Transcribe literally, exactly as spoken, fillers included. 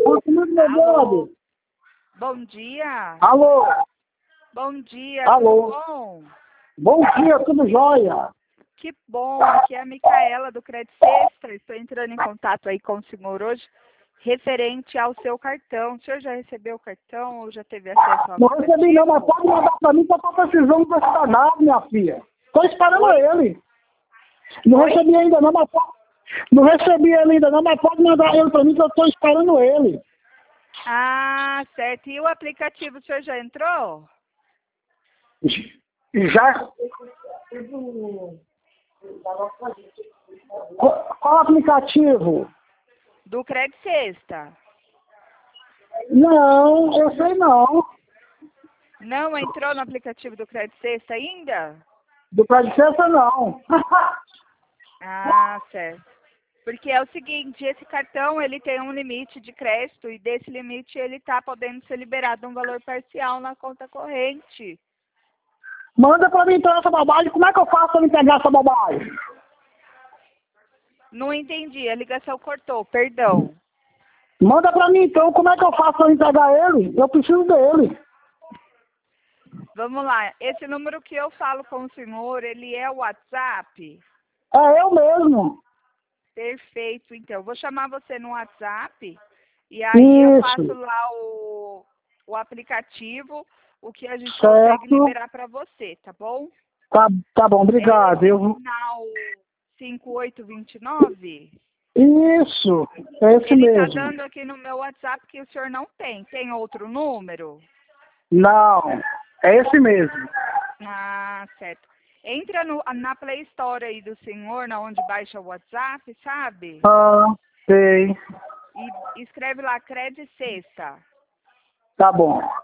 Fala comigo, meu Alô? brother. Bom dia. Alô? Bom dia, Alô? tudo bom? Bom dia, tudo jóia? Que bom, aqui é a Micaela do Credit Sexta. Estou entrando em contato aí com o senhor hoje, referente ao seu cartão. O senhor já recebeu o cartão ou já teve acesso ao Não aplicativo? recebi não, mas pode mandar pra mim que eu tô precisando desse danado, minha filha. Tô esperando Oi? ele. Não Oi? recebi ainda não, mas pode... Não recebi ele ainda não, mas pode mandar ele pra mim que eu tô esperando ele. Ah, certo. E o aplicativo, o senhor já entrou? E já... Qual, qual aplicativo? Do Credit Sexta. Não, eu sei não. Não entrou no aplicativo do Credit Sexta ainda? Do Predecessor não. Ah, certo. Porque é o seguinte, esse cartão ele tem um limite de crédito e desse limite ele está podendo ser liberado um valor parcial na conta corrente. Manda pra mim então essa bobagem. Como é que eu faço pra me pegar essa bobagem? Não entendi, a ligação cortou, perdão. Manda pra mim então, como é que eu faço pra me pegar ele? Eu preciso dele. Vamos lá, esse número que eu falo com o senhor, ele é o WhatsApp? É eu mesmo. Perfeito, então. Vou chamar você no WhatsApp e aí eu faço Isso, lá o, o aplicativo, o que a gente consegue certo. liberar para você, tá bom? Tá, tá bom, É obrigado. esse Eu... final cinco oito dois nove? Isso, é esse Ele está mesmo. dando aqui no meu WhatsApp que o senhor não tem. Tem outro número? Não, é esse mesmo. Ah, certo. Entra no, na Play Store aí do senhor, na onde baixa o WhatsApp, sabe? Ah, sei. E escreve lá Credit Sexta. Tá bom.